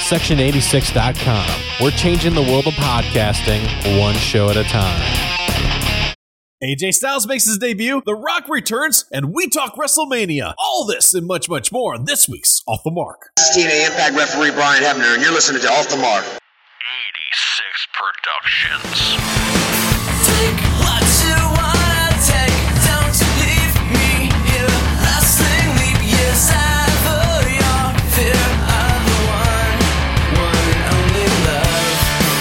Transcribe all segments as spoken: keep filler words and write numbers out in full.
section eighty-six dot com. We're changing the world of podcasting one show at a time. A J Styles makes his debut, The Rock returns, and we talk WrestleMania. All this and much, much more on this week's Off the Mark. This is T N A Impact referee Brian Hebner, and you're listening to Off the Mark. eighty-six Productions. Take what you wanna take, don't leave me here. Lasting leap years ever, your fear of the one, one and only love.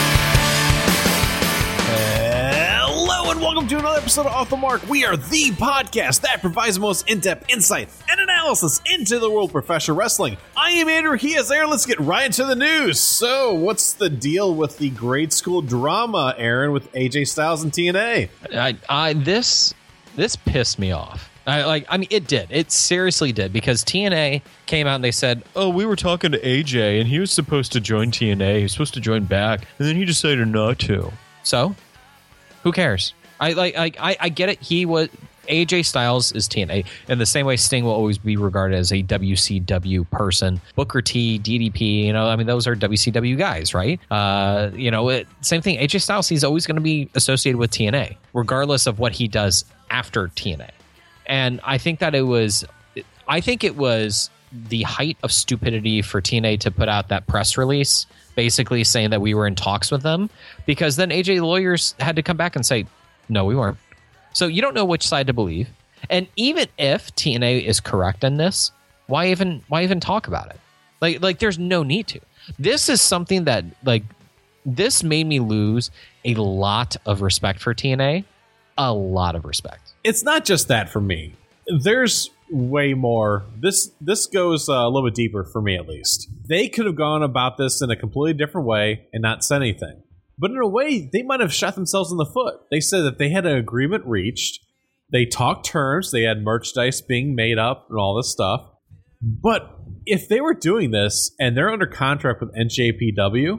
Hello and welcome to another episode of Off the Mark. We are the podcast that provides the most in-depth insight and analysis into the world of professional wrestling. I am Andrew, he is Aaron. Let's get right into the news. So, what's the deal with the grade school drama, Aaron, with A J Styles and T N A? I, I this this pissed me off. I like. I mean, it did. It seriously did, because T N A came out and they said, "Oh, we were talking to A J, and he was supposed to join T N A. He was supposed to join back, and then he decided not to." So, who cares? I like. I I, I get it. He was. A J Styles is T N A, in the same way Sting will always be regarded as a W C W person. Booker T, D D P, you know, I mean, those are W C W guys, right? Uh, you know, it, same thing. A J Styles, he's always going to be associated with T N A, regardless of what he does after T N A. And I think that it was, I think it was the height of stupidity for T N A to put out that press release, basically saying that we were in talks with them, because then A J lawyers had to come back and say, no, we weren't. So you don't know which side to believe. And even if T N A is correct in this, why even why even talk about it? Like like there's no need to. This is something that like this made me lose a lot of respect for T N A. A lot of respect. It's not just that for me. There's way more. This this goes uh, a little bit deeper for me, at least. They could have gone about this in a completely different way and not said anything. But in a way, they might have shot themselves in the foot. They said that they had an agreement reached. They talked terms. They had merchandise being made up and all this stuff. But if they were doing this and they're under contract with N J P W,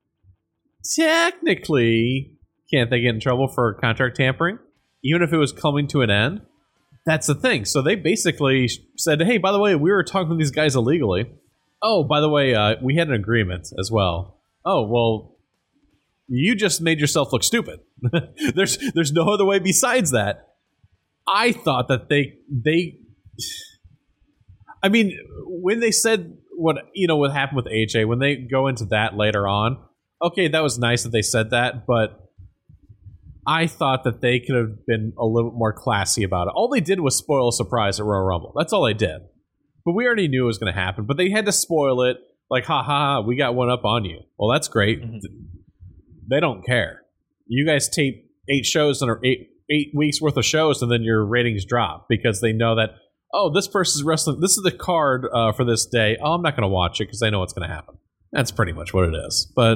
technically, can't they get in trouble for contract tampering? Even if it was coming to an end? That's the thing. So they basically said, hey, by the way, we were talking to these guys illegally. Oh, by the way, uh, we had an agreement as well. Oh, well... You just made yourself look stupid. there's there's no other way besides that. I thought that they they I mean, when they said what you know what happened with A J, when they go into that later on, okay, that was nice that they said that, but I thought that they could have been a little bit more classy about it. All they did was spoil a surprise at Royal Rumble. That's all they did. But we already knew it was going to happen. But they had to spoil it, like, ha ha, ha we got one up on you. Well, that's great. Mm-hmm. They don't care. You guys tape eight shows or eight eight weeks worth of shows, and then your ratings drop because they know that, oh, this person's wrestling. This is the card uh, for this day. Oh, I'm not going to watch it because I know what's going to happen. That's pretty much what it is. But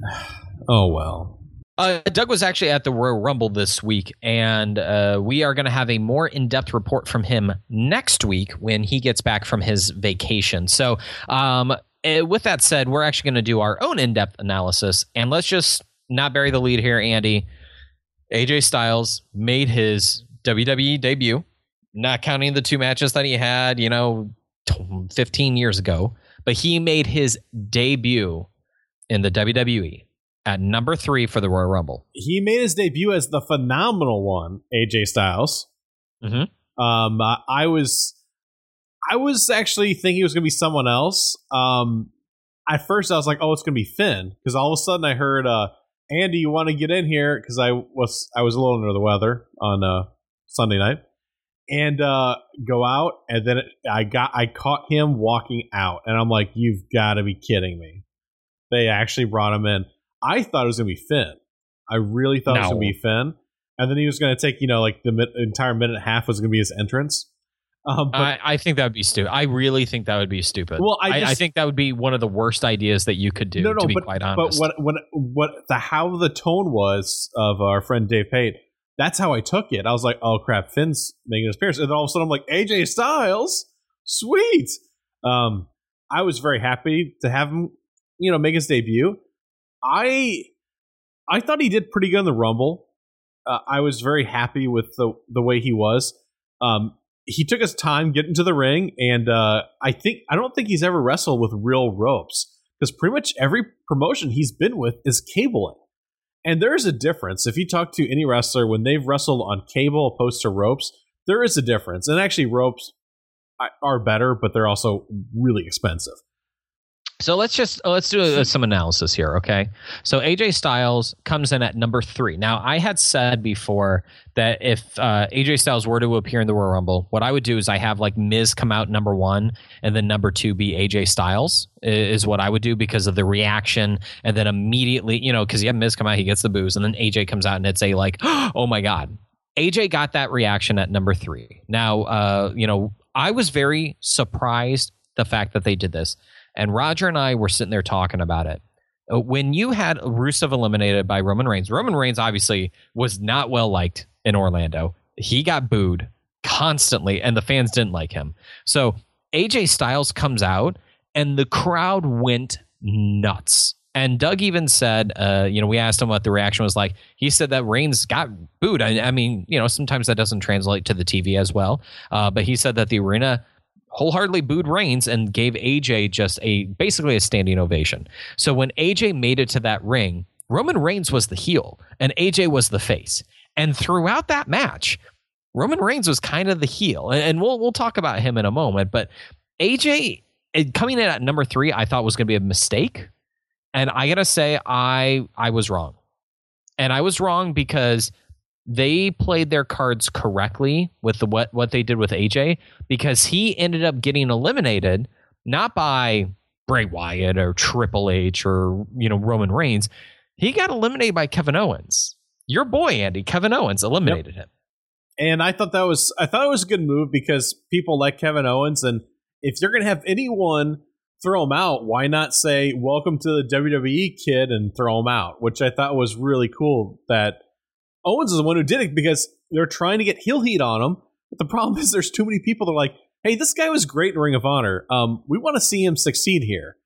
oh well. Uh, Doug was actually at the Royal Rumble this week, and uh, we are going to have a more in-depth report from him next week when he gets back from his vacation. So, um, uh, with that said, we're actually going to do our own in-depth analysis, and let's just not bury the lead here, Andy. A J Styles made his W W E debut, not counting the two matches that he had, you know, fifteen years ago, but he made his debut in the W W E at number three for the Royal Rumble. He made his debut as the phenomenal one, A J Styles. Mm-hmm. Um, I, I was, I was actually thinking it was going to be someone else. Um, at first, I was like, "Oh, it's going to be Finn," because all of a sudden I heard, uh, "Andy, you want to get in here?" Because I was, I was a little under the weather on uh, Sunday night, and uh, go out, and then it, I got, I caught him walking out, and I'm like, "You've got to be kidding me!" They actually brought him in. I thought it was going to be Finn. I really thought no. it was going to be Finn. And then he was going to take, you know, like the mi- entire minute and a half was going to be his entrance. Um, but, I, I think that would be stupid. I really think that would be stupid. Well, I, just, I, I think that would be one of the worst ideas that you could do, no, no, to be but, quite honest. But what, what, what the, how the tone was of our friend Dave Pate, that's how I took it. I was like, oh, crap, Finn's making his appearance. And then all of a sudden I'm like, A J Styles? Sweet. Um, I was very happy to have him, you know, make his debut. I I thought he did pretty good in the Rumble. Uh, I was very happy with the the way he was. Um, he took his time getting to the ring, and uh, I think I don't think he's ever wrestled with real ropes because pretty much every promotion he's been with is cabling. And there is a difference. If you talk to any wrestler, when they've wrestled on cable opposed to ropes, there is a difference. And actually, ropes are better, but they're also really expensive. So let's just let's do a, some analysis here, okay? So A J Styles comes in at number three. Now, I had said before that if uh, A J Styles were to appear in the Royal Rumble, what I would do is I have like Miz come out number one, and then number two be A J Styles is what I would do because of the reaction, and then immediately, you know, because you have Miz come out, he gets the boos, and then A J comes out, and it's a like, oh my God. A J got that reaction at number three. Now, uh, you know, I was very surprised the fact that they did this. And Roger and I were sitting there talking about it. When you had Rusev eliminated by Roman Reigns, Roman Reigns obviously was not well liked in Orlando. He got booed constantly, and the fans didn't like him. So A J Styles comes out, and the crowd went nuts. And Doug even said, uh, you know, we asked him what the reaction was like. He said that Reigns got booed. I, I mean, you know, sometimes that doesn't translate to the T V as well. Uh, but he said that the arena wholeheartedly booed Reigns and gave A J just a basically a standing ovation. So when A J made it to that ring, Roman Reigns was the heel and A J was the face. And throughout that match, Roman Reigns was kind of the heel. And we'll we'll talk about him in a moment. But A J coming in at number three, I thought was going to be a mistake. And I got to say, I I was wrong. And I was wrong because they played their cards correctly with the what, what they did with A J, because he ended up getting eliminated not by Bray Wyatt or Triple H or, you know, Roman Reigns. He got eliminated by Kevin Owens. Your boy, Andy, Kevin Owens eliminated yep. him. And I thought that was I thought it was a good move because people like Kevin Owens, and if you're going to have anyone throw him out, why not say welcome to the W W E kid and throw him out, which I thought was really cool that Owens is the one who did it because they're trying to get heel heat on him. But the problem is there's too many people that are like, hey, this guy was great in Ring of Honor. Um, we want to see him succeed here.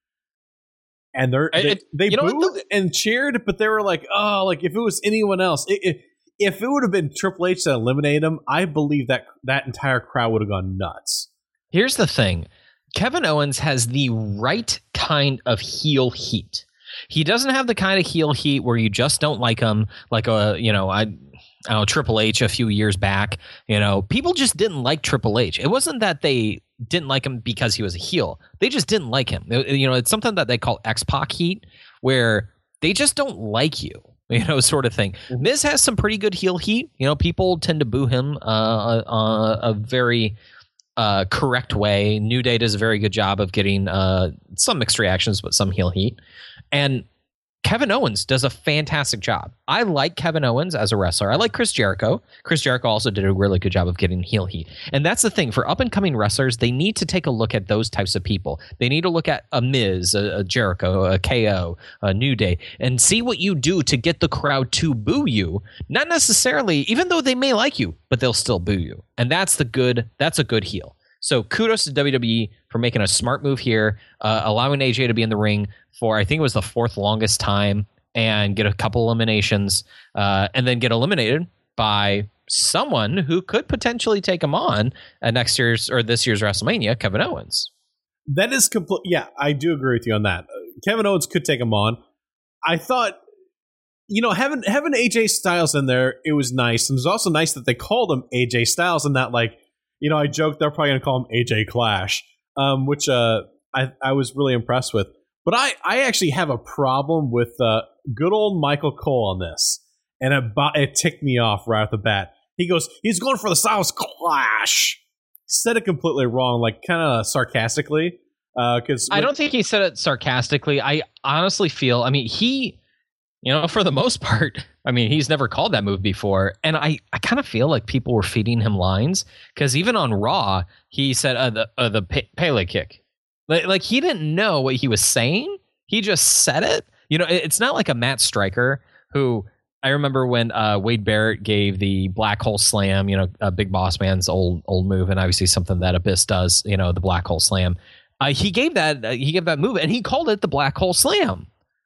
And they're, they it, they booed what, and cheered, but they were like, oh, like if it was anyone else, it, it, if it would have been Triple H that eliminated him, I believe that that entire crowd would have gone nuts. Here's the thing. Kevin Owens has the right kind of heel heat. He doesn't have the kind of heel heat where you just don't like him, like a, you know, I, I don't know, Triple H a few years back. You know, people just didn't like Triple H. It wasn't that they didn't like him because he was a heel. They just didn't like him. You know, it's something that they call X-Pac heat, where they just don't like you, you know, sort of thing. Miz has some pretty good heel heat. You know, people tend to boo him uh, uh, a very uh, correct way. New Day does a very good job of getting uh, some mixed reactions, but some heel heat. And Kevin Owens does a fantastic job. I like Kevin Owens as a wrestler. I like Chris Jericho. Chris Jericho also did a really good job of getting heel heat. And that's the thing. For up-and-coming wrestlers, they need to take a look at those types of people. They need to look at a Miz, a, a Jericho, a K O, a New Day, and see what you do to get the crowd to boo you. Not necessarily, even though they may like you, but they'll still boo you. And that's the good, that's a good heel. So kudos to W W E for making a smart move here, uh, allowing A J to be in the ring for, I think it was the fourth longest time, and get a couple eliminations, uh, and then get eliminated by someone who could potentially take him on at next year's or this year's WrestleMania, Kevin Owens. That is complete. Yeah, I do agree with you on that. Kevin Owens could take him on. I thought, you know, having having A J Styles in there, it was nice. And it was also nice that they called him A J Styles and not like, you know, I joked they're probably going to call him A J Clash, um, which uh, I, I was really impressed with. But I, I actually have a problem with uh, good old Michael Cole on this. And it, it ticked me off right off the bat. He goes, he's going for the Styles Clash. Said it completely wrong, like kind of sarcastically. Because uh, I don't think he said it sarcastically. I honestly feel, I mean, he, you know, for the most part, I mean, he's never called that move before. And I, I kind of feel like people were feeding him lines, because even on Raw, he said uh, the uh, the Pe- Pele kick. Like, like he didn't know what he was saying. He just said it. You know, it, it's not like a Matt Stryker who, I remember when uh, Wade Barrett gave the Black Hole Slam, you know, uh, Big Boss Man's old old move, and obviously something that Abyss does, you know, the Black Hole Slam. Uh, he gave that uh, he gave that move, and he called it the Black Hole Slam.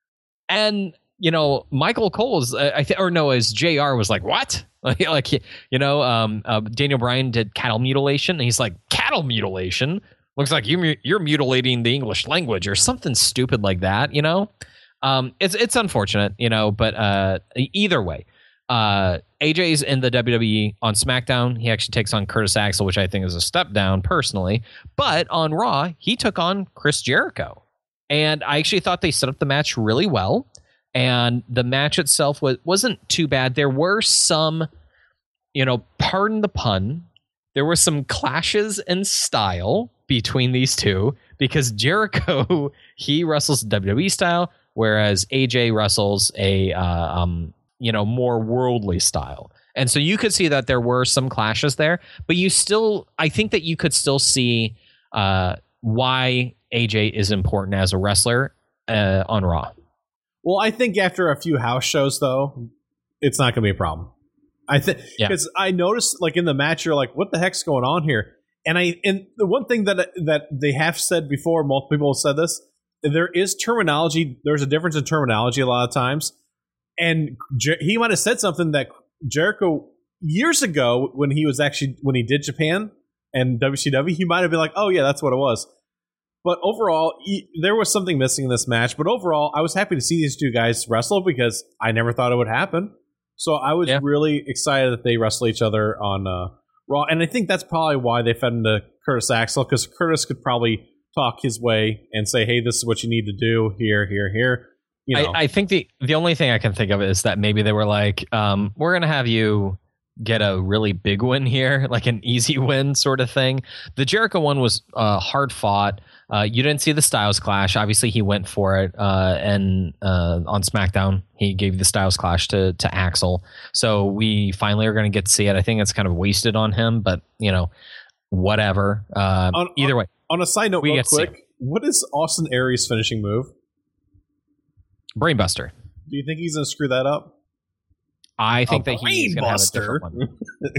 And you know, Michael Cole's, uh, I think, or no, as J R was like, what? Like, like you know, um, uh, Daniel Bryan did cattle mutilation, and he's like, cattle mutilation? looks like you mu- you're mutilating the English language or something stupid like that. You know, um, it's it's unfortunate, you know, but uh, either way, uh, A J's in the W W E on SmackDown. He actually takes on Curtis Axel, which I think is a step down personally. But on Raw, he took on Chris Jericho, and I actually thought they set up the match really well. And the match itself was, wasn't too bad. There were some, you know, pardon the pun, there were some clashes in style between these two because Jericho, he wrestles W W E style, whereas A J wrestles a, uh, um, you know, more worldly style. And so you could see that there were some clashes there, but you still, I think that you could still see uh, why A J is important as a wrestler uh, on Raw. Well, I think after a few house shows, though, it's not going to be a problem. I think because yeah. I noticed, like in the match, you're like, "What the heck's going on here?" And I and the one thing that that they have said before, multiple people have said this. There is terminology. There's a difference in terminology a lot of times, and Jer- he might have said something that Jericho years ago when he was actually when he did Japan and W C W, he might have been like, "Oh yeah, that's what it was." But overall, he, there was something missing in this match. But overall, I was happy to see these two guys wrestle because I never thought it would happen. So I was yeah. really excited that they wrestle each other on uh, Raw. And I think that's probably why they fed him to Curtis Axel, because Curtis could probably talk his way and say, hey, this is what you need to do here, here, here. You know. I, I think the, the only thing I can think of is that maybe they were like, um, we're going to have you get a really big win here, like an easy win sort of thing. The Jericho one was uh, hard fought. Uh, you didn't see the Styles Clash. Obviously, he went for it, uh, and uh, on SmackDown, he gave the Styles Clash to to Axel. So we finally are going to get to see it. I think it's kind of wasted on him, but you know, whatever. Uh, on, either on, way. On a side note, real quick, what is Austin Aries' finishing move? Brainbuster. Do you think he's going to screw that up? I think a that he's going to have a different one.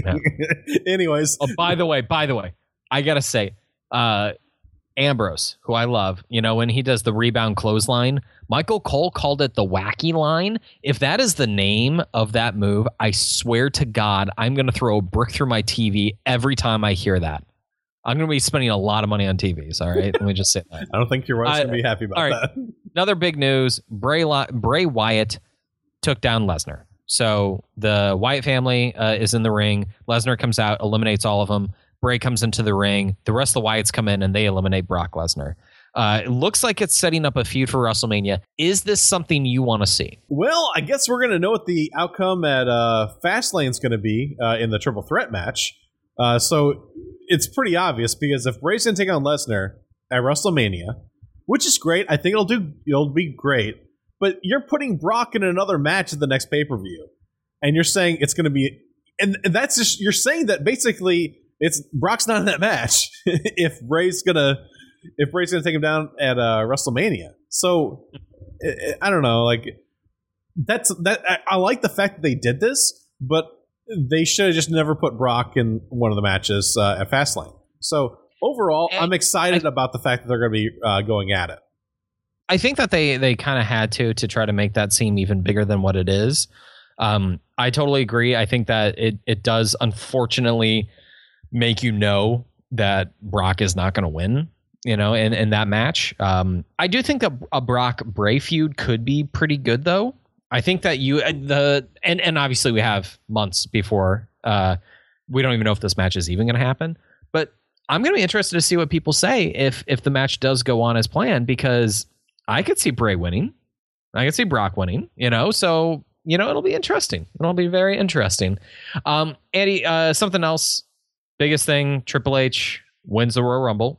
Yeah. Anyways. Oh, by the way, by the way, I got to say, uh, Ambrose, who I love, you know, when he does the rebound clothesline, Michael Cole called it the wacky line. If that is the name of that move, I swear to God, I'm going to throw a brick through my T V every time I hear that. I'm going to be spending a lot of money on T Vs, all right? Let me just say that. I don't think your wife's going to be happy about right. that. Another big news, Bray, Li- Bray Wyatt took down Lesnar. So the Wyatt family uh, is in the ring. Lesnar comes out, eliminates all of them. Bray comes into the ring. The rest of the Wyatts come in and they eliminate Brock Lesnar. Uh, it looks like it's setting up a feud for WrestleMania. Is this something you want to see? Well, I guess we're going to know what the outcome at uh, Fastlane is going to be uh, in the triple threat match. Uh, so it's pretty obvious because if Bray's going to take on Lesnar at WrestleMania, which is great, I think it'll do. It'll be great. But you're putting Brock in another match at the next pay per view, and you're saying it's going to be, and, and that's just you're saying that basically. It's Brock's not in that match if Bray's gonna if Bray's gonna take him down at uh, WrestleMania. So I don't know, like that's that. I, I like the fact that they did this, but they should have just never put Brock in one of the matches uh, at Fastlane. So overall, I'm excited I, about the fact that they're going to be uh, going at it. I think that they they kind of had to to try to make that seem even bigger than what it is. Um, I totally agree. I think that it it does unfortunately make you know that Brock is not going to win, you know, in, in that match. Um, I do think a, a Brock Bray feud could be pretty good, though. I think that you the and and obviously we have months before. Uh, we don't even know if this match is even going to happen, but I'm going to be interested to see what people say if if the match does go on as planned, because I could see Bray winning, I could see Brock winning, you know, so you know it'll be interesting. It'll be very interesting. Um, Andy, uh, something else. Biggest thing, Triple H wins the Royal Rumble.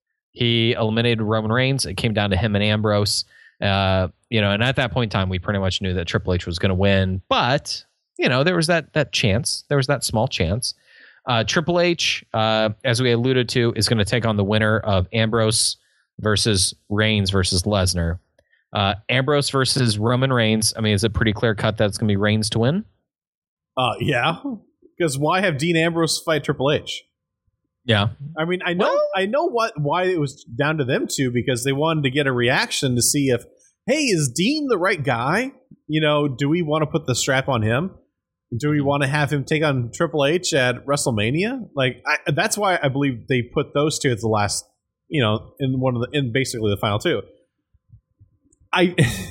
He eliminated Roman Reigns. It came down to him and Ambrose. Uh, you know, and at that point in time, we pretty much knew that Triple H was going to win. But, you know, there was that that chance. There was that small chance. Uh, Triple H, uh, as we alluded to, is going to take on the winner of Ambrose versus Reigns versus Lesnar. Uh, Ambrose versus Roman Reigns. I mean, is it pretty clear cut that it's going to be Reigns to win? Uh, yeah. Because why have Dean Ambrose fight Triple H? Yeah, I mean, I know, well, I know what why it was down to them two, because they wanted to get a reaction to see if, hey, is Dean the right guy? You know, do we want to put the strap on him? Do we want to have him take on Triple H at WrestleMania? Like, I, that's why I believe they put those two as the last you know, in one of the in basically the final two. I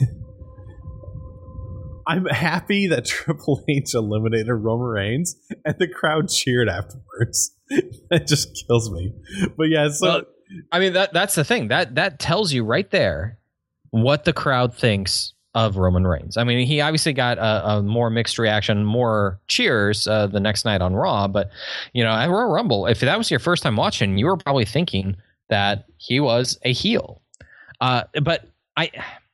I'm happy that Triple H eliminated Roman Reigns, and the crowd cheered afterwards. That just kills me. But yeah, so Well, I mean that that's the thing that that tells you right there what the crowd thinks of Roman Reigns. I mean, he obviously got a, a more mixed reaction, more cheers uh, the next night on Raw. But you know, at Royal Rumble, if that was your first time watching, you were probably thinking that he was a heel. Uh, but I.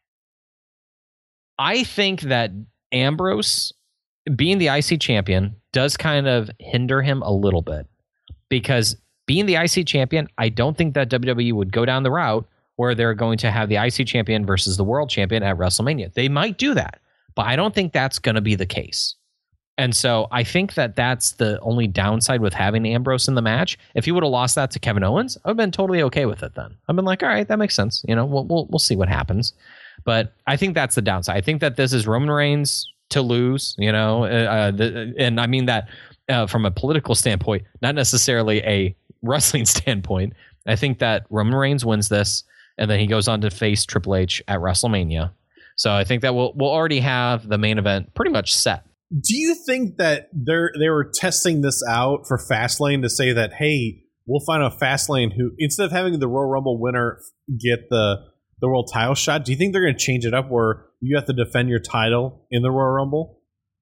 I think that Ambrose being the I C champion does kind of hinder him a little bit, because being the I C champion, I don't think that W W E would go down the route where they're going to have the I C champion versus the world champion at WrestleMania. They might do that, but I don't think that's going to be the case. And so I think that that's the only downside with having Ambrose in the match. If he would have lost that to Kevin Owens, I've been totally okay with it then. I've been like, all right, that makes sense. You know, we'll we'll, we'll see what happens. But I think that's the downside. I think that this is Roman Reigns to lose, you know, uh, the, and I mean that uh, from a political standpoint, not necessarily a wrestling standpoint. I think that Roman Reigns wins this, and then he goes on to face Triple H at WrestleMania. So I think that we'll we'll already have the main event pretty much set. do you think that they're they were testing this out for Fastlane to say that, hey, we'll find a Fastlane who, instead of having the Royal Rumble winner get the the world title shot, do you think they're going to change it up where you have to defend your title in the Royal Rumble?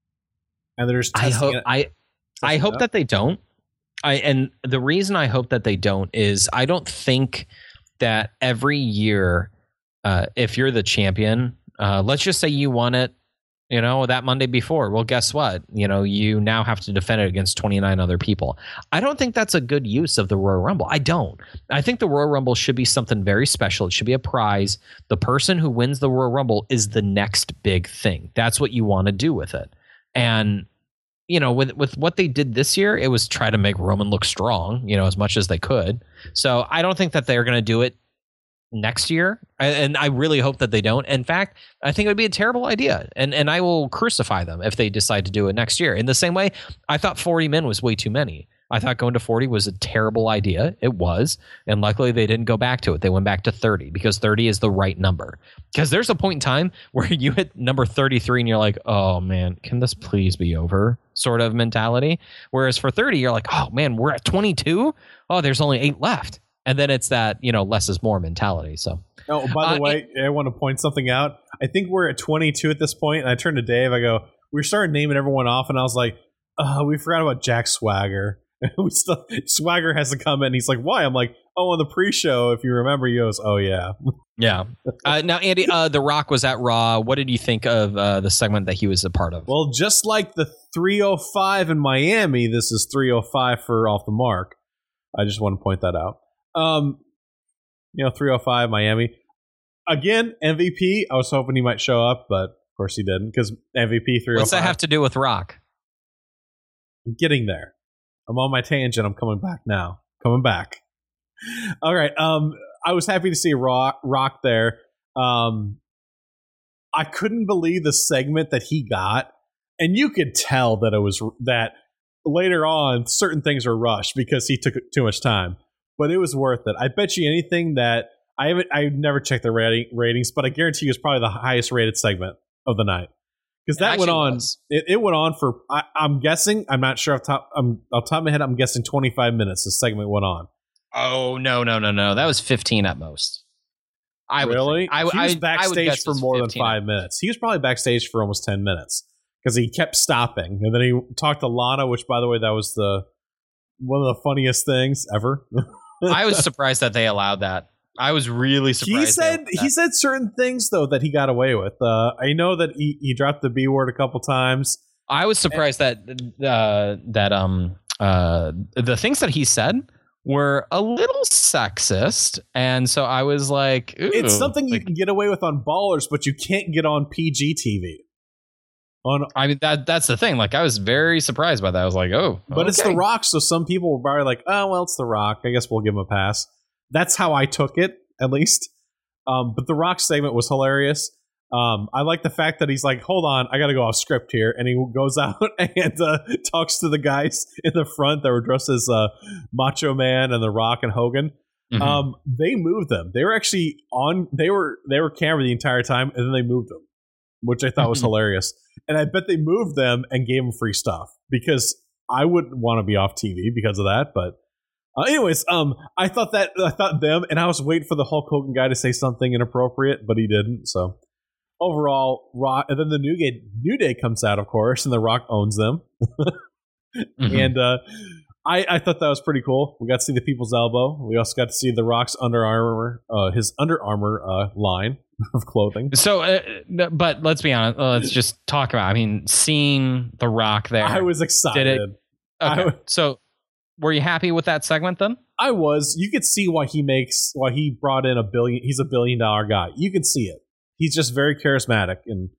And they're just I testing hope it, I I hope up? that they don't. I and the reason I hope that they don't is I don't think that every year, uh, if you're the champion, uh, let's just say you won it, you know, that Monday before. Well, guess what? You know, you now have to defend it against twenty-nine other people. I don't think that's a good use of the Royal Rumble. I don't. I think the Royal Rumble should be something very special. It should be a prize. The person who wins the Royal Rumble is the next big thing. That's what you want to do with it. And you know, with with what they did this year, it was try to make Roman look strong, you know, as much as they could. So I don't think that they're going to do it next year, and I really hope that they don't. In fact, I think it would be a terrible idea, and and I will crucify them if they decide to do it next year. In the same way, I thought forty men was way too many. I thought going to forty was a terrible idea. It was, and luckily they didn't go back to it. They went back to thirty because thirty is the right number. Because there's a point in time where you hit number thirty-three and you're like, oh man, can this please be over? Sort of mentality. Whereas for thirty, you're like, oh man, we're at twenty-two. Oh, there's only eight left. And then it's that, you know, less is more mentality. So, oh, by the uh, way, it, I want to point something out. I think we're at twenty-two at this point, and I turned to Dave. I go, we started naming everyone off, and I was like, oh, we forgot about Jack Swagger. we still, Swagger has to come in. And he's like, why? I'm like, oh, on the pre-show, if you remember, he goes, oh yeah, yeah. Uh, now, Andy, uh, The Rock was at Raw. What did you think of uh, the segment that he was a part of? Well, just like the three oh five in Miami, this is three oh five for Off the Mark. I just want to point that out. Um, you know, three oh five Miami. Again, M V P. I was hoping he might show up, but of course he didn't, because M V P three oh five. What's that have to do with Rock? I'm getting there. I'm on my tangent. I'm coming back now. Coming back. All right. Um, I was happy to see Rock, Rock there. Um, I couldn't believe the segment that he got, and you could tell that it was that later on certain things were rushed because he took too much time. But it was worth it. I bet you anything that I haven't. I've never checked the rating, ratings, but I guarantee you it's probably the highest rated segment of the night, because that went on. It, it went on for. I, I'm guessing. I'm not sure off top. I'm off top of my head. I'm guessing twenty-five minutes. The segment went on. Oh no no no no! That was fifteen at most. I would really. Think. I, he was I, I backstage for more than five at minutes. He was probably backstage for almost ten minutes because he kept stopping, and then he talked to Lana, which, by the way, that was the one of the funniest things ever. I was surprised that they allowed that. I was really surprised. He said he said certain things though that he got away with. Uh, I know that he, he dropped the B word a couple times. I was surprised that uh, that um uh the things that he said were a little sexist, and so I was like, ooh, it's something like, you can get away with on Ballers, but you can't get on P G T V. On, I mean that that's the thing. Like I was very surprised by that. I was like, oh, but okay. It's The Rock, so some people were probably like, oh well, it's The Rock. I guess we'll give him a pass. That's how I took it, at least. Um, but The Rock segment was hilarious. Um, I like the fact that he's like, hold on, I got to go off script here, and he goes out and uh, talks to the guys in the front that were dressed as uh, Macho Man and The Rock and Hogan. Mhm. Um, they moved them. They were actually on. They were they were camera the entire time, and then they moved them, which I thought was hilarious. And I bet they moved them and gave them free stuff because I wouldn't want to be off T V because of that. But uh, anyways, um, I thought that I thought them, and I was waiting for the Hulk Hogan guy to say something inappropriate, but he didn't. So overall, Rock, and then the New Day New Day comes out, of course, and the Rock owns them, Mhm. and uh, I I thought that was pretty cool. We got to see the People's Elbow. We also got to see the Rock's Under Armour, uh, his Under Armour uh, line of clothing. So, uh, but let's be honest. uh, Let's just talk about. I mean, seeing The Rock there. I was excited. Did it- Okay. I- So, were you happy with that segment then? I was. You could see why he makes why he brought in a billion. He's a billion dollar guy. You can see it. He's just very charismatic and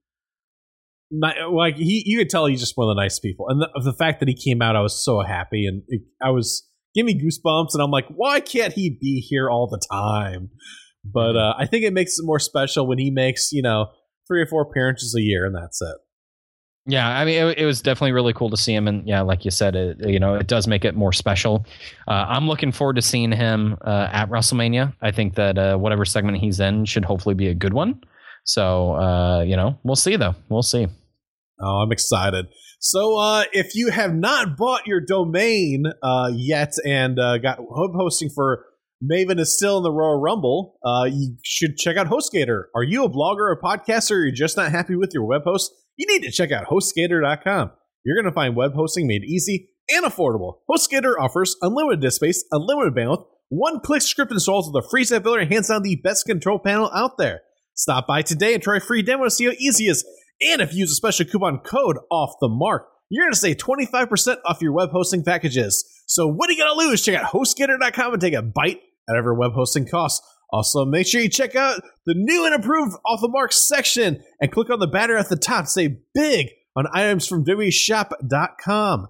not, like he. You could tell he's just one of the nice people. And the, the fact that he came out, I was so happy, and it, I was give me goosebumps. And I'm like, why can't he be here all the time? But uh, I think it makes it more special when he makes you know three or four appearances a year, and that's it. Yeah, I mean, it, it was definitely really cool to see him, and yeah, like you said, it you know it does make it more special. Uh, I'm looking forward to seeing him uh, at WrestleMania. I think that uh, whatever segment he's in should hopefully be a good one. So uh, you know, we'll see though. We'll see. Oh, I'm excited. So uh, if you have not bought your domain uh, yet and uh, got web hosting for Maven is still in the Royal Rumble, uh, you should check out HostGator. Are you a blogger or a podcaster, or you're just not happy with your web host? You need to check out HostGator dot com. You're going to find web hosting made easy and affordable. HostGator offers unlimited disk space, unlimited bandwidth, one-click script installs with a free set builder, and hands down the best control panel out there. Stop by today and try a free demo to see how easy it is. And if you use a special coupon code off the mark, you're going to save twenty-five percent off your web hosting packages. So what are you going to lose? Check out HostGator dot com and take a bite out of your web hosting costs. Also, make sure you check out the new and improved Off the Mark section and click on the banner at the top to save big on items from W W E shop dot com.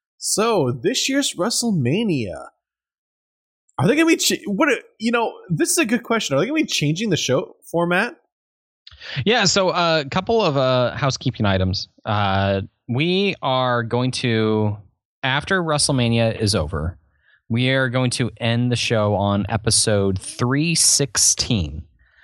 So, this year's WrestleMania, are they going to be, ch- what? you know, this is a good question. Are they going to be changing the show format? Yeah, so a couple of uh, housekeeping items. Uh, we are going to, after WrestleMania is over, we are going to end the show on episode three sixteen.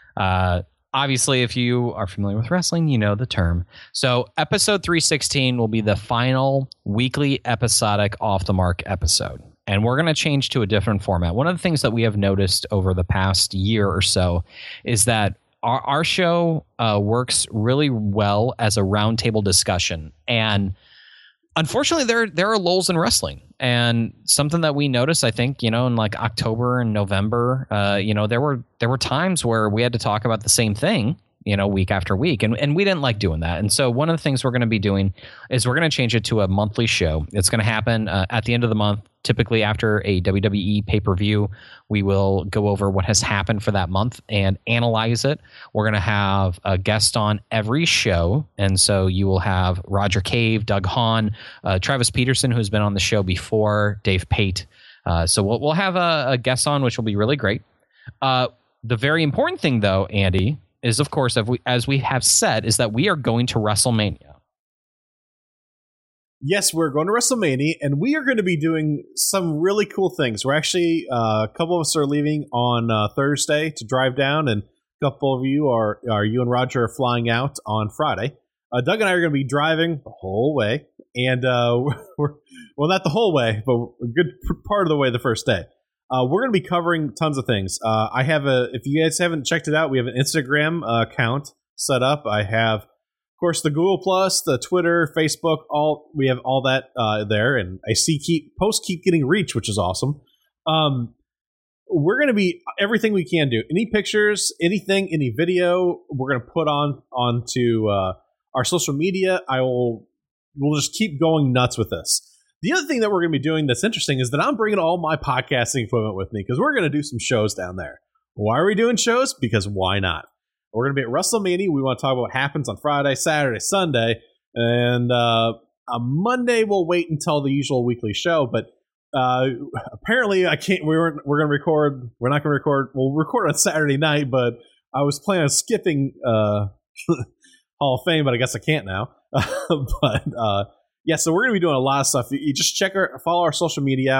Uh, obviously, if you are familiar with wrestling, you know the term. So episode three sixteen will be the final weekly episodic Off the Mark episode. And we're going to change to a different format. One of the things that we have noticed over the past year or so is that our, our show uh, works really well as a roundtable discussion. And unfortunately, there there are lulls in wrestling, and something that we noticed, I think, you know, in like October and November, uh, you know, there were there were times where we had to talk about the same thing, you know, week after week, and and we didn't like doing that. And so one of the things we're going to be doing is we're going to change it to a monthly show. It's going to happen uh, at the end of the month. Typically after a W W E pay-per-view, we will go over what has happened for that month and analyze it. We're going to have a guest on every show. And so you will have Roger Cave, Doug Hahn, uh, Travis Peterson, who's been on the show before, Dave Pate. Uh, so we'll, we'll have a, a guest on, which will be really great. Uh, the very important thing, though, Andy, is, of course, as we, as we have said, is that we are going to WrestleMania. Yes, we're going to WrestleMania, and we are going to be doing some really cool things. We're actually, uh, a couple of us are leaving on uh, Thursday to drive down, and a couple of you are, are you and Roger are flying out on Friday. Uh, Doug and I are going to be driving the whole way, and uh, we're, well, not the whole way, but a good part of the way the first day. Uh, we're going to be covering tons of things. Uh, I have a, if you guys haven't checked it out, we have an Instagram uh, account set up. I have, of course, the Google Plus, the Twitter, Facebook, all we have all that uh, there, and I see keep posts keep getting reach, which is awesome. Um, we're going to be everything we can do. Any pictures, anything, any video, we're going to put on onto uh, our social media. I will we'll just keep going nuts with this. The other thing that we're going to be doing that's interesting is that I'm bringing all my podcasting equipment with me because we're going to do some shows down there. Why are we doing shows? Because why not? We're going to be at WrestleMania. We want to talk about what happens on Friday, Saturday, Sunday. And uh, on Monday, we'll wait until the usual weekly show. But uh, apparently, I can't. We weren't. We're going to record. We're not going to record. We'll record on Saturday night. But I was planning on skipping uh, Hall of Fame, but I guess I can't now. but uh, yeah, so we're going to be doing a lot of stuff. You just check our, follow our social media out.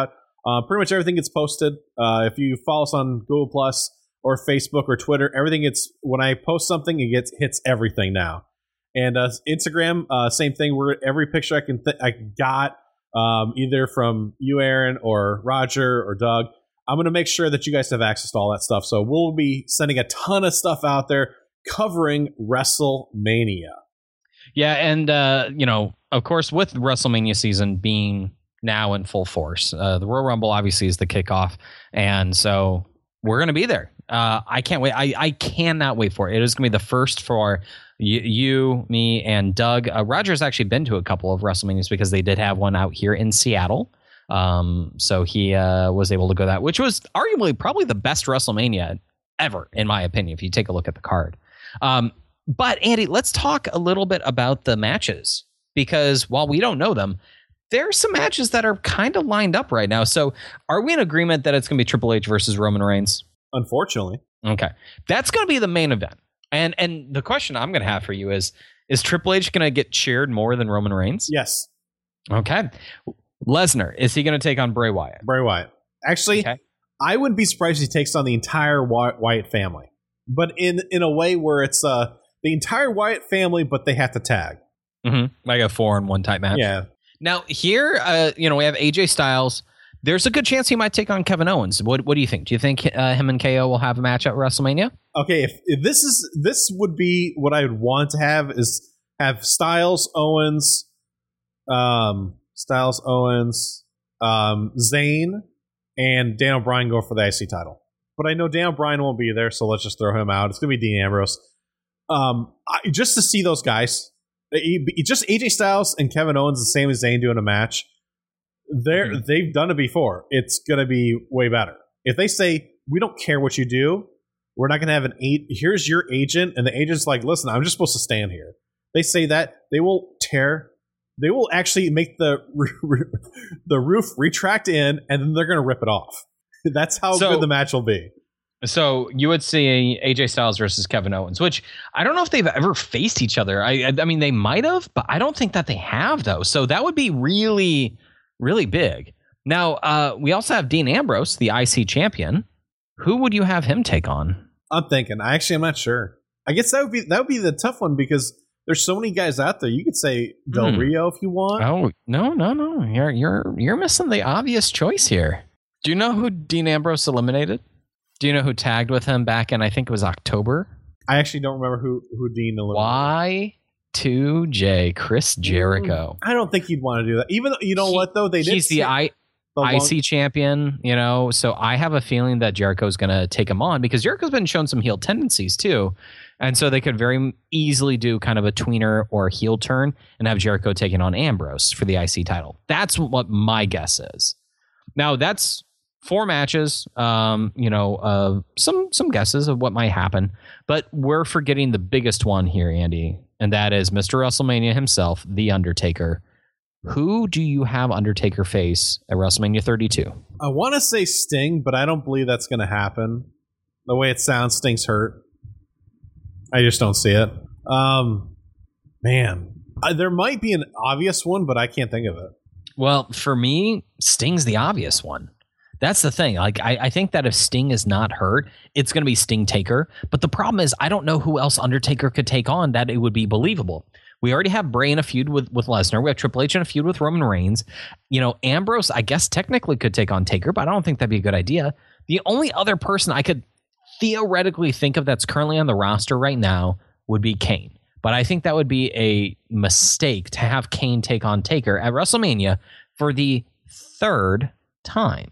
Uh, pretty much everything gets posted. Uh, if you follow us on Google Plus or Facebook or Twitter, everything gets, when I post something, it gets hits everything now. And uh, Instagram, uh, same thing. We're every picture I can th- I got, um, either from you, Aaron, or Roger or Doug. I'm going to make sure that you guys have access to all that stuff. So we'll be sending a ton of stuff out there covering WrestleMania. Yeah, and uh, you know, of course, with WrestleMania season being now in full force, uh, the Royal Rumble obviously is the kickoff, and so we're going to be there. Uh, I can't wait. I, I cannot wait for it. It is going to be the first for you, you me, and Doug. Uh, Roger's actually been to a couple of WrestleManias because they did have one out here in Seattle. Um, so he uh, was able to go that, which was arguably probably the best WrestleMania ever, in my opinion, if you take a look at the card. Um, but Andy, let's talk a little bit about the matches, because while we don't know them, there are some matches that are kind of lined up right now. So are we in agreement that it's going to be Triple H versus Roman Reigns? Unfortunately. Okay. That's going to be the main event. And and the question I'm going to have for you is, is Triple H going to get cheered more than Roman Reigns? Yes. Okay. Lesnar, is he going to take on Bray Wyatt? Bray Wyatt. Actually, Okay. I wouldn't be surprised if he takes on the entire Wy- Wyatt family. But in, in a way where it's uh, the entire Wyatt family, but they have to tag. Mm-hmm. Like a four in one type match. Yeah. Now here, uh, you know, we have A J Styles. There's a good chance he might take on Kevin Owens. What What do you think? Do you think uh, him and K O will have a match at WrestleMania? Okay, if, if this is this would be what I would want to have is have Styles, Owens, um, Styles, Owens, um, Zayn, and Daniel Bryan go for the I C title. But I know Daniel Bryan won't be there, so let's just throw him out. It's gonna be Dean Ambrose. Um, I, just to see those guys, he, just A J Styles and Kevin Owens, the same as Zayn doing a match. They're mm-hmm. They've done it before. It's gonna be way better. If they say we don't care what you do, we're not gonna have an eight. Here's your agent, and the agent's like, listen, I'm just supposed to stand here. They say that they will tear. They will actually make the the roof retract in, and then they're gonna rip it off. That's how so, good the match will be. So you would see A J Styles versus Kevin Owens, which I don't know if they've ever faced each other. I, I, I mean, they might have, but I don't think that they have, though. So that would be really, really big. Now, uh, we also have Dean Ambrose, the I C champion. Who would you have him take on? I'm thinking. I actually, I'm not sure. I guess that would be that would be the tough one because there's so many guys out there. You could say Del hmm. Rio if you want. Oh no, no, no! You're you're you're missing the obvious choice here. Do you know who Dean Ambrose eliminated? Do you know who tagged with him back in, I think it was October? I actually don't remember who, who Dean eliminated. Y two J, Chris Jericho. I don't think he'd want to do that. Even though, you know he, what, though? They did He's the I, the I C long- champion, you know, so I have a feeling that Jericho's going to take him on because Jericho's been shown some heel tendencies, too. And so they could very easily do kind of a tweener or a heel turn and have Jericho taking on Ambrose for the I C title. That's what my guess is. Now, that's four matches, um, you know, uh, some some guesses of what might happen, but we're forgetting the biggest one here, Andy, and that is Mister WrestleMania himself, The Undertaker. Who do you have Undertaker face at WrestleMania thirty-two? I want to say Sting, but I don't believe that's going to happen. The way it sounds, Sting's hurt. I just don't see it. Um, man, I, there might be an obvious one, but I can't think of it. Well, for me, Sting's the obvious one. That's the thing. Like, I, I think that if Sting is not hurt, it's going to be Sting Taker. But the problem is, I don't know who else Undertaker could take on that it would be believable. We already have Bray in a feud with, with Lesnar. We have Triple H in a feud with Roman Reigns. You know, Ambrose, I guess, technically could take on Taker, but I don't think that'd be a good idea. The only other person I could theoretically think of that's currently on the roster right now would be Kane. But I think that would be a mistake to have Kane take on Taker at WrestleMania for the third time.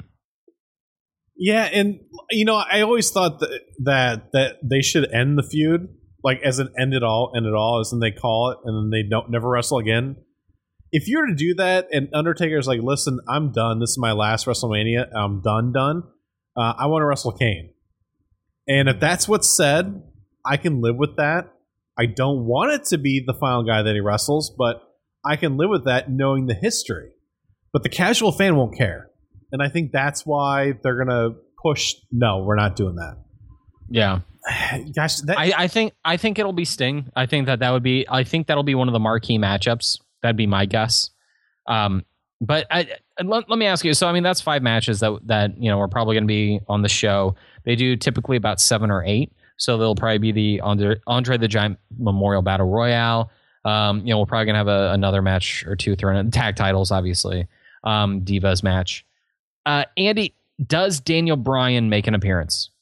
Yeah, and you know, I always thought that that, that they should end the feud, like as an end it all, end it all, as in they call it, and then they don't never wrestle again. If you were to do that, and Undertaker's like, listen, I'm done. This is my last WrestleMania. I'm done, done. Uh, I want to wrestle Kane. And if that's what's said, I can live with that. I don't want it to be the final guy that he wrestles, but I can live with that knowing the history. But the casual fan won't care. And I think that's why they're going to push, no, we're not doing that. Yeah. Gosh, that, I, I think I think it'll be Sting. I think that that would be, I think that'll be one of the marquee matchups. That'd be my guess. Um, but I, and let, let me ask you. So, I mean, that's five matches that that you know are probably going to be on the show. They do typically about seven or eight, so they'll probably be the Andre, Andre the Giant Memorial Battle Royale. Um, you know, we're probably going to have a, another match or two thrown in. Tag titles, obviously. Um, Divas match. Uh, Andy, does Daniel Bryan make an appearance?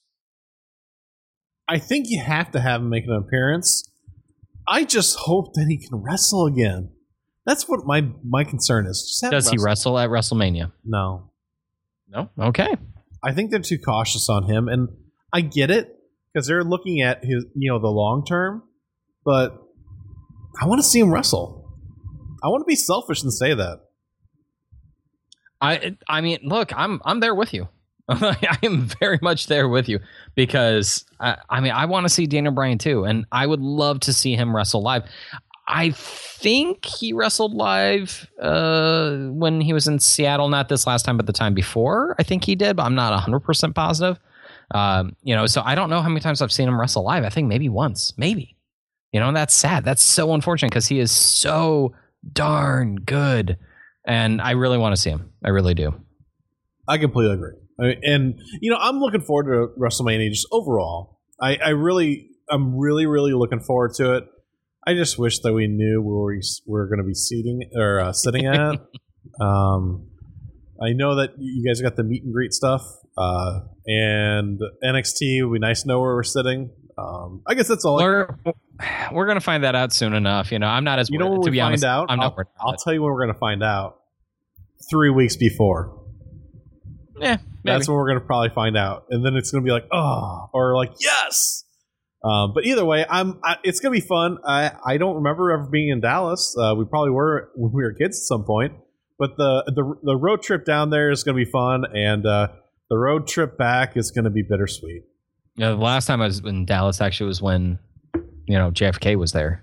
I think you have to have him make an appearance. I just hope that he can wrestle again. That's what my my concern is. Just have Does him he wrestle at WrestleMania? No. No? Okay. I think they're too cautious on him, and I get it because they're looking at his, you know, the long term. But I want to see him wrestle. I want to be selfish and say that. I I mean, look, I'm I'm there with you. I am very much there with you because I, I mean I want to see Daniel Bryan too, and I would love to see him wrestle live. I think he wrestled live uh, when he was in Seattle, not this last time, but the time before. I think he did, but I'm not one hundred percent positive. Um, you know, so I don't know how many times I've seen him wrestle live. I think maybe once, maybe. You know, and that's sad. That's so unfortunate because he is so darn good, and I really want to see him. I really do. I completely agree. I mean, and you know, I'm looking forward to WrestleMania just overall. I, I really, I'm really, really looking forward to it. I just wish that we knew where we were going to be seating or uh, sitting at. um, I know that you guys got the meet and greet stuff, uh, and N X T would be nice to know where we're sitting. Um, I guess that's all. We're we're gonna find that out soon enough. You know, I'm not as you know when to we be find honest. out. I'm I'll, not. I'll tell you when we're going to find out. Three weeks before. Yeah, maybe. That's when we're going to probably find out, and then it's going to be like, oh, or like, yes. Um, but either way, I'm. I, it's going to be fun. I I don't remember ever being in Dallas. Uh, we probably were when we were kids at some point. But the the the road trip down there is going to be fun, and uh, the road trip back is going to be bittersweet. Yeah, the last time I was in Dallas actually was when you know J F K was there.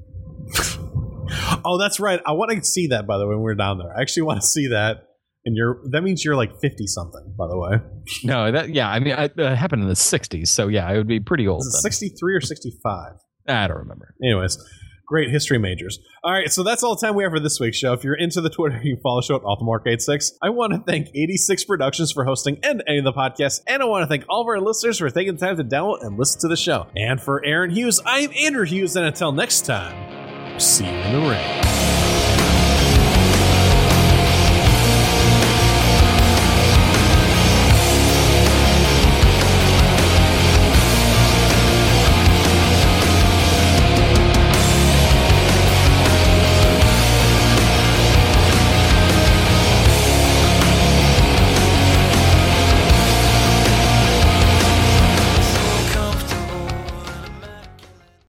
Oh, that's right. I want to see that, by the way, when we're down there. I actually want to see that. And you're that means you're like fifty something, by the way. No, that yeah, I mean, it uh, happened in the sixties, so yeah, it would be pretty old. Is it sixty-three or sixty-five? I don't remember. Anyways, great history majors. All right, so that's all the time we have for this week's show. If you're into the Twitter, you can follow the show at Altamark eighty-six. I want to thank eighty-six Productions for hosting and editing the podcast, and I want to thank all of our listeners for taking the time to download and listen to the show. And for Aaron Hughes, I'm Andrew Hughes, and until next time, see you in the ring.